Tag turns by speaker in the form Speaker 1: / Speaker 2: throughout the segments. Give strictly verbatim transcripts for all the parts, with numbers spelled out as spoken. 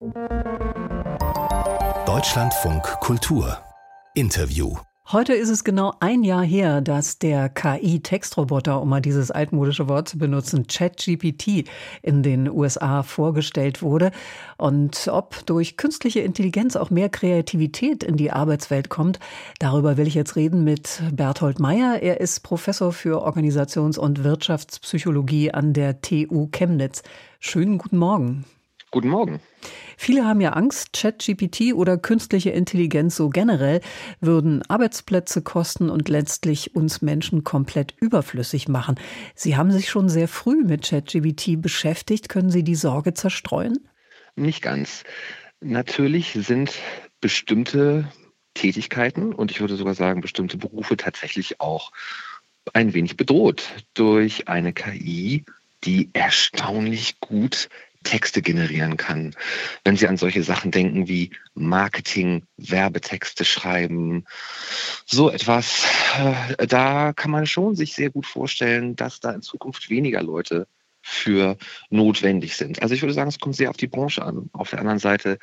Speaker 1: Deutschlandfunk Kultur Interview.
Speaker 2: Heute ist es genau ein Jahr her, dass der K I-Textroboter, um mal dieses altmodische Wort zu benutzen, ChatGPT in den U S A vorgestellt wurde. Und ob durch künstliche Intelligenz auch mehr Kreativität in die Arbeitswelt kommt, darüber will ich jetzt reden mit Berthold Meyer. Er ist Professor für Organisations- und Wirtschaftspsychologie an der T U Chemnitz. Schönen guten Morgen.
Speaker 3: Guten Morgen.
Speaker 2: Viele haben ja Angst, ChatGPT oder künstliche Intelligenz so generell würden Arbeitsplätze kosten und letztlich uns Menschen komplett überflüssig machen. Sie haben sich schon sehr früh mit ChatGPT beschäftigt. Können Sie die Sorge zerstreuen?
Speaker 3: Nicht ganz. Natürlich sind bestimmte Tätigkeiten und ich würde sogar sagen bestimmte Berufe tatsächlich auch ein wenig bedroht durch eine K I, die erstaunlich gut Texte generieren kann. Wenn Sie an solche Sachen denken wie Marketing, Werbetexte schreiben, so etwas, äh, da kann man schon sich sehr gut vorstellen, dass da in Zukunft weniger Leute für notwendig sind. Also ich würde sagen, es kommt sehr auf die Branche an. Auf der anderen Seite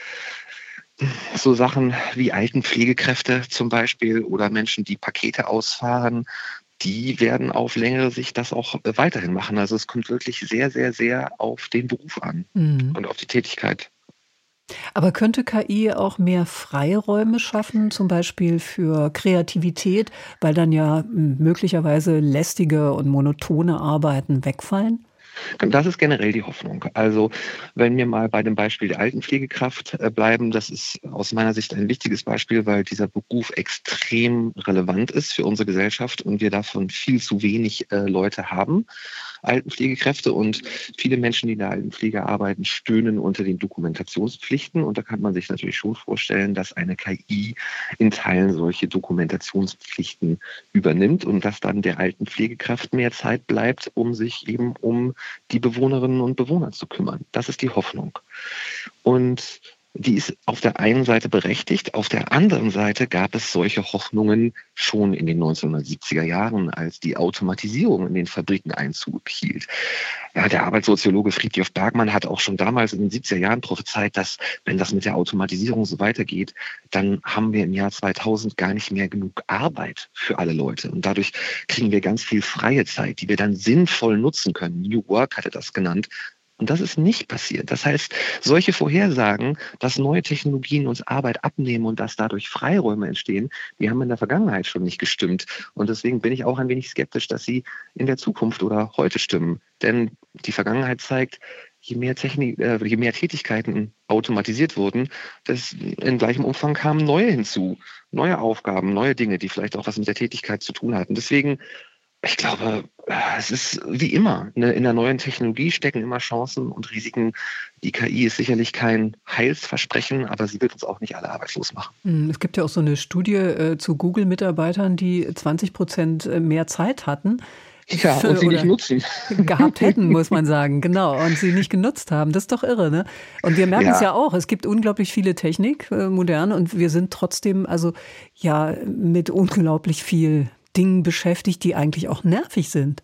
Speaker 3: so Sachen wie Altenpflegekräfte zum Beispiel oder Menschen, die Pakete ausfahren, die werden auf längere Sicht das auch weiterhin machen. Also es kommt wirklich sehr, sehr, sehr auf den Beruf an mhm. und auf die Tätigkeit.
Speaker 2: Aber könnte K I auch mehr Freiräume schaffen, zum Beispiel für Kreativität, weil dann ja möglicherweise lästige und monotone Arbeiten wegfallen?
Speaker 3: Das ist generell die Hoffnung. Also wenn wir mal bei dem Beispiel der Altenpflegekraft bleiben, das ist aus meiner Sicht ein wichtiges Beispiel, weil dieser Beruf extrem relevant ist für unsere Gesellschaft und wir davon viel zu wenig äh, Leute haben, Altenpflegekräfte. Und viele Menschen, die in der Altenpflege arbeiten, stöhnen unter den Dokumentationspflichten. Und da kann man sich natürlich schon vorstellen, dass eine K I in Teilen solche Dokumentationspflichten übernimmt und dass dann der Altenpflegekraft mehr Zeit bleibt, um sich eben um die Bewohnerinnen und Bewohner zu kümmern. Das ist die Hoffnung. Und die ist auf der einen Seite berechtigt, auf der anderen Seite gab es solche Hoffnungen schon in den neunzehnhundertsiebziger Jahren, als die Automatisierung in den Fabriken Einzug hielt. Ja, der Arbeitssoziologe Fridtjof Bergmann hat auch schon damals in den siebziger Jahren prophezeit, dass wenn das mit der Automatisierung so weitergeht, dann haben wir im Jahr zweitausend gar nicht mehr genug Arbeit für alle Leute. Und dadurch kriegen wir ganz viel freie Zeit, die wir dann sinnvoll nutzen können. New Work hat er das genannt. Und das ist nicht passiert. Das heißt, solche Vorhersagen, dass neue Technologien uns Arbeit abnehmen und dass dadurch Freiräume entstehen, die haben in der Vergangenheit schon nicht gestimmt. Und deswegen bin ich auch ein wenig skeptisch, dass sie in der Zukunft oder heute stimmen. Denn die Vergangenheit zeigt, je mehr Technik, äh, je mehr Tätigkeiten automatisiert wurden, das in gleichem Umfang kamen neue hinzu. Neue Aufgaben, neue Dinge, die vielleicht auch was mit der Tätigkeit zu tun hatten. Deswegen Ich glaube, es ist wie immer. In der neuen Technologie stecken immer Chancen und Risiken. Die K I ist sicherlich kein Heilsversprechen, aber sie wird uns auch nicht alle arbeitslos machen.
Speaker 2: Es gibt ja auch so eine Studie äh, zu Google-Mitarbeitern, die zwanzig Prozent mehr Zeit hatten.
Speaker 3: Ja, und sie nicht nutzen.
Speaker 2: Gehabt hätten, muss man sagen, genau. Und sie nicht genutzt haben. Das ist doch irre, ne? Und wir merken ja. es ja auch. Es gibt unglaublich viele Technik, äh, modern, und wir sind trotzdem also ja mit unglaublich viel Dingen beschäftigt, die eigentlich auch nervig sind.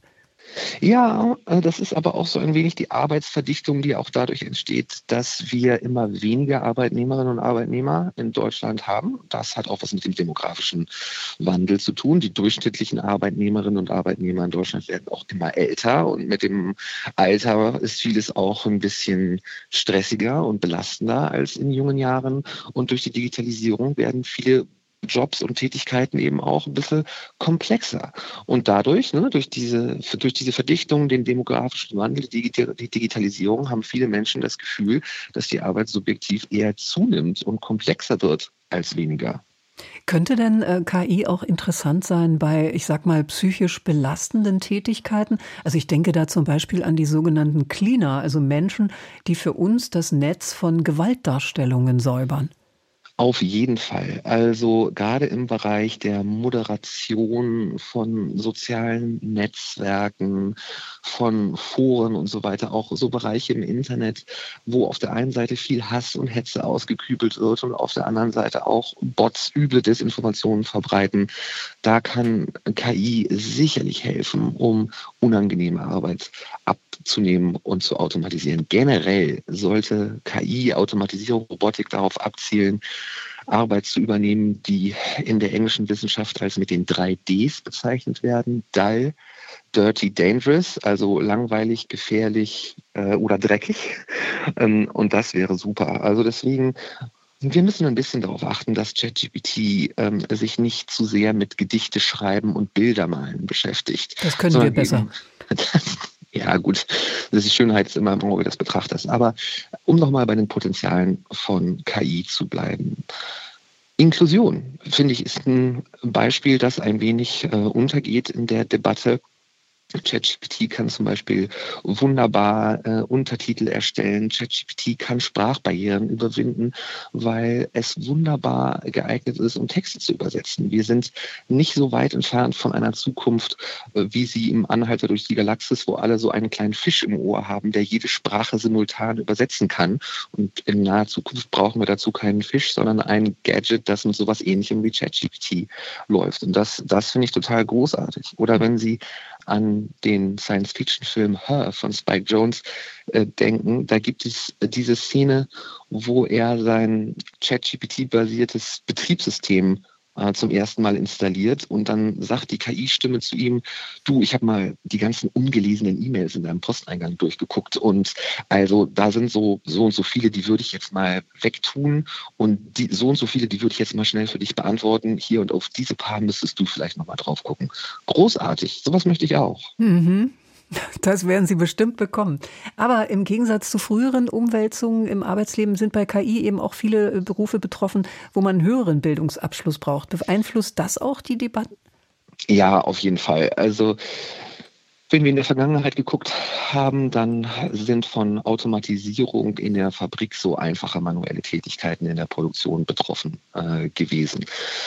Speaker 3: Ja, das ist aber auch so ein wenig die Arbeitsverdichtung, die auch dadurch entsteht, dass wir immer weniger Arbeitnehmerinnen und Arbeitnehmer in Deutschland haben. Das hat auch was mit dem demografischen Wandel zu tun. Die durchschnittlichen Arbeitnehmerinnen und Arbeitnehmer in Deutschland werden auch immer älter und mit dem Alter ist vieles auch ein bisschen stressiger und belastender als in jungen Jahren. Und durch die Digitalisierung werden viele Jobs und Tätigkeiten eben auch ein bisschen komplexer. Und dadurch, ne, durch diese, durch diese Verdichtung, den demografischen Wandel, die, die Digitalisierung, haben viele Menschen das Gefühl, dass die Arbeit subjektiv eher zunimmt und komplexer wird als weniger.
Speaker 2: Könnte denn äh, K I auch interessant sein bei, ich sag mal, psychisch belastenden Tätigkeiten? Also ich denke da zum Beispiel an die sogenannten Cleaner, also Menschen, die für uns das Netz von Gewaltdarstellungen säubern.
Speaker 3: Auf jeden Fall. Also gerade im Bereich der Moderation von sozialen Netzwerken, von Foren und so weiter, auch so Bereiche im Internet, wo auf der einen Seite viel Hass und Hetze ausgekübelt wird und auf der anderen Seite auch Bots üble Desinformationen verbreiten. Da kann K I sicherlich helfen, um unangenehme Arbeit abzunehmen und zu automatisieren. Generell sollte K I, Automatisierung, Robotik darauf abzielen, Arbeit zu übernehmen, die in der englischen Wissenschaft als mit den drei Ds bezeichnet werden. Dull, dirty, dangerous, also langweilig, gefährlich äh, oder dreckig. Ähm, und das wäre super. Also deswegen, wir müssen ein bisschen darauf achten, dass ChatGPT ähm, sich nicht zu sehr mit Gedichte schreiben und Bilder malen beschäftigt.
Speaker 2: Das können wir besser.
Speaker 3: Eben, ja gut, das ist die Schönheit ist immer im Auge des Betrachters. Aber um nochmal bei den Potenzialen von K I zu bleiben. Inklusion, finde ich, ist ein Beispiel, das ein wenig äh, untergeht in der Debatte. ChatGPT kann zum Beispiel wunderbar äh, Untertitel erstellen. ChatGPT kann Sprachbarrieren überwinden, weil es wunderbar geeignet ist, um Texte zu übersetzen. Wir sind nicht so weit entfernt von einer Zukunft, äh, wie sie im Anhalter durch die Galaxis, wo alle so einen kleinen Fisch im Ohr haben, der jede Sprache simultan übersetzen kann. Und in naher Zukunft brauchen wir dazu keinen Fisch, sondern ein Gadget, das mit sowas Ähnlichem wie ChatGPT läuft. Und das, das finde ich total großartig. Oder wenn Sie an den Science-Fiction-Film Her von Spike Jonze äh, denken, da gibt es äh, diese Szene, wo er sein ChatGPT-basiertes Betriebssystem äh, zum ersten Mal installiert und dann sagt die K I-Stimme zu ihm, du, ich habe mal die ganzen ungelesenen E-Mails in deinem Posteingang durchgeguckt und also da sind so, so und so viele, die würde ich jetzt mal wegtun und die, so und so viele, die würde ich jetzt mal schnell für dich beantworten. Hier und auf diese paar müsstest du vielleicht nochmal drauf gucken. Großartig, sowas möchte ich auch.
Speaker 2: Mhm. Das werden Sie bestimmt bekommen. Aber im Gegensatz zu früheren Umwälzungen im Arbeitsleben sind bei K I eben auch viele Berufe betroffen, wo man einen höheren Bildungsabschluss braucht. Beeinflusst das auch die Debatten?
Speaker 3: Ja, auf jeden Fall. Also wenn wir in der Vergangenheit geguckt haben, dann sind von Automatisierung in der Fabrik so einfache manuelle Tätigkeiten in der Produktion betroffen äh, gewesen.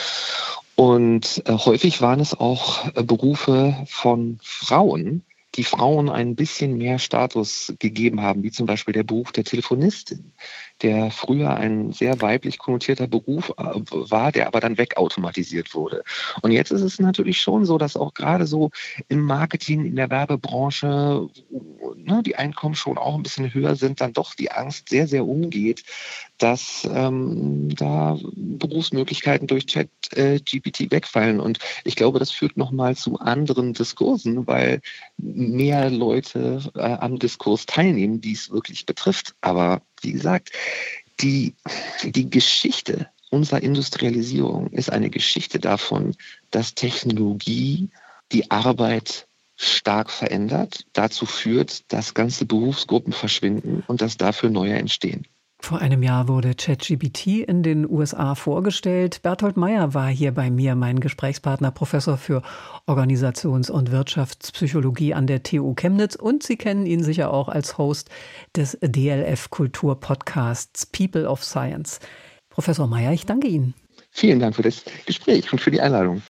Speaker 3: Und äh, häufig waren es auch äh, Berufe von Frauen, die Frauen ein bisschen mehr Status gegeben haben, wie zum Beispiel der Beruf der Telefonistin, der früher ein sehr weiblich konnotierter Beruf war, der aber dann wegautomatisiert wurde. Und jetzt ist es natürlich schon so, dass auch gerade so im Marketing, in der Werbebranche, ne, die Einkommen schon auch ein bisschen höher sind, dann doch die Angst sehr, sehr umgeht, dass ähm, da Berufsmöglichkeiten durch ChatGPT äh, wegfallen. Und ich glaube, das führt nochmal zu anderen Diskursen, weil mehr Leute äh, am Diskurs teilnehmen, die es wirklich betrifft. Aber wie gesagt, die, die Geschichte unserer Industrialisierung ist eine Geschichte davon, dass Technologie die Arbeit stark verändert, dazu führt, dass ganze Berufsgruppen verschwinden und dass dafür neue entstehen.
Speaker 2: Vor einem Jahr wurde ChatGPT in den U S A vorgestellt. Berthold Meyer war hier bei mir, mein Gesprächspartner, Professor für Organisations- und Wirtschaftspsychologie an der T U Chemnitz. Und Sie kennen ihn sicher auch als Host des D L F-Kultur-Podcasts People of Science. Professor Meyer, ich danke Ihnen.
Speaker 3: Vielen Dank für das Gespräch und für die Einladung.